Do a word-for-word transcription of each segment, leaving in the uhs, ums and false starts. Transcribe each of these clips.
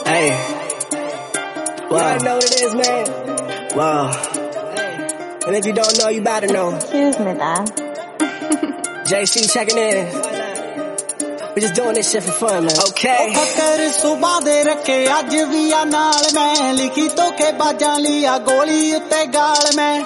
Hey. Wow. You already know what it is, man. Wow. Hey. And if you don't know, you about to know. Excuse me, dad. J C checking in. We just doing this shit for fun, man. Okay. फकर सुबह दे रखे अज भी आ नाल मैं लिखी धोखे बाजां लिया गोली उत्ते गाल मैं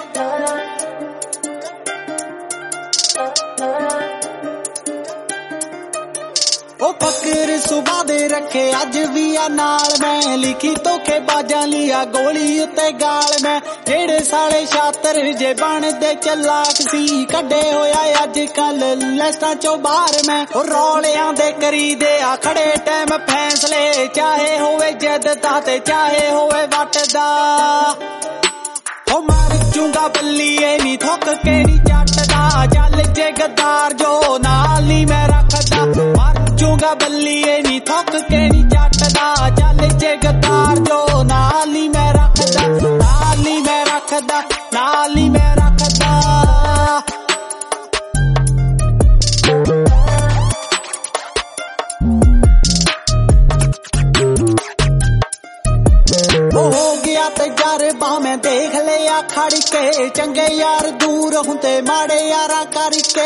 ओ फकर सुबह दे रखे अज भी आ नाल मैं लिखी धोखे बाजां लिया गोली उत्ते गाल मैं जेड़े साले शातर जे बनदे चलाक सी कड्डे होया अज कल लिस्टां चों बाहर मैं ओ रौलियां दे करीदे आ खड़े टाइम फैसले चाहे होवे जिद दा ते चाहे होवे वट दा ओ मार जूंगा बल्लीए नी थुक के नी जट दा चल जे गद्दार जो नाल नी मैं रखदा मार जूंगा बल्लीए नी थुक के नी जट दा चल जे गद्दार जो नाल नी मैं रखदा नाल नी मैं रखदा नाल नी मैं रखदा हो गया तजर्बा मैं देख लिया खड़ के चंगे यार दूर हुंदे माड़े यारा करके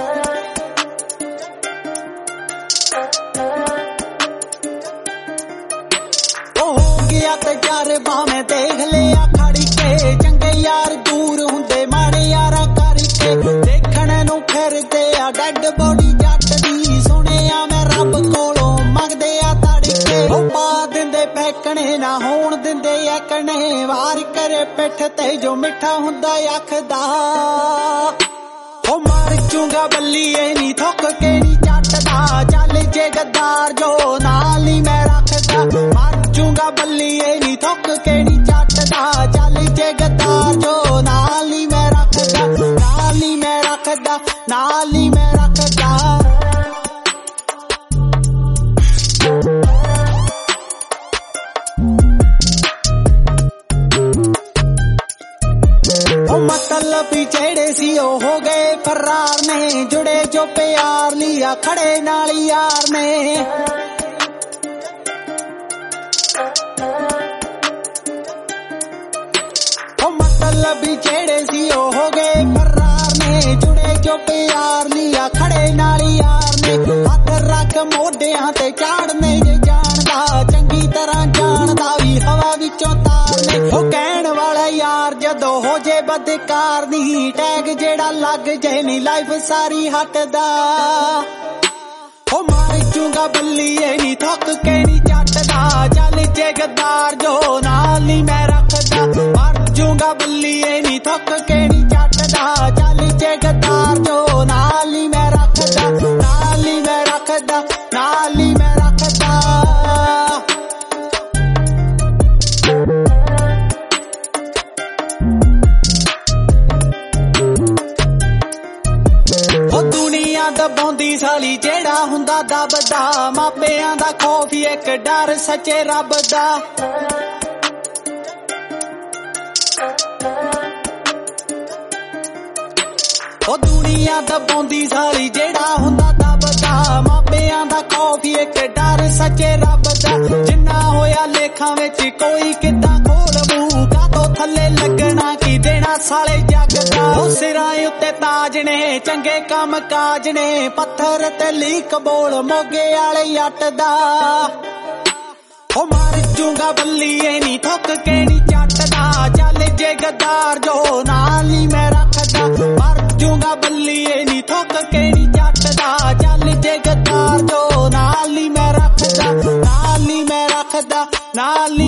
हो गया तजर्बा मैं देख लिया खड़ के चंगे यार दूर हुंदे माड़े यारा करके देखने नूं फिरदे आ डेड बॉडी जट दी सुनिया मैं रब कोलों मंगदे आ तड़के हो पा दिंदे फेकणे ना होण दिंदे एकणे वार करे पिठ ते जो मिठा हुंदा आखदा हो मार जूंगा बल्लीए नी थुक के नी जटदा चल जे गद्दार जो नाल नी मैं रखदा मार जूंगा बल्लीए नी थुक के नी जटदा चल जे गद्दार जो नाल नी मैं रखदा नाल नी मैं रखदा नाल नी मैं रखदा मतलब जेड़े सी ओ हो गए फरार ने जुड़े जो प्यार लिया खड़े नाल यार ने ओ मतलब जेड़े सी ओ हो गए फरार ने जुड़े जो प्यार लिया खड़े नाल यार ने हथ रख मोढियां ते चाड़ने जे जानदा चंगी तरह जानदा भी हवा विचों तारने ओ कहण वाला यार जदों हो जे बदकार नी टैग जेड़ा लग जाए नी लाइफ सारी हटदा हो मार जूंगा बल्लीए नी थुक के नी जटदा चल जे गद्दार जो नाल नी मैं रखदा मार जूंगा बल्लीए नी थुक के नी जटदा चल जे गद्दार जो नाल नी मैं रखदा नाल नी मैं रखदा नाल नी मैं रखदा ओ दुनिया दबाउंदी साली जेड़ा हुंदा दबदा मापियां दा खौफ इक डर सच्चे रब दा ओ दुनिया दबाउंदी साली जेड़ा हुंदा दबदा मापियां दा खौफ इक डर सच्चे रब दा जिन्ना होया लेखां विच कोई किदां खोल मूंह कातों थल्ले लगना की देना साले जग दा ओ सिरां उत्ते ताज ने चंगे काम काज ने पत्थर ते लीक बोल मोगे आले जट दा ओ मार जूंगा बल्लीए नी थुक के नी जटदा चल जे गद्दार जो नाल नी मैं रखदा मार जूंगा बल्लीए नी थुक के नी जटदा चल जे गद्दार जो नाल नी मैं रखदा नाल नी मैं रखदा नाल नी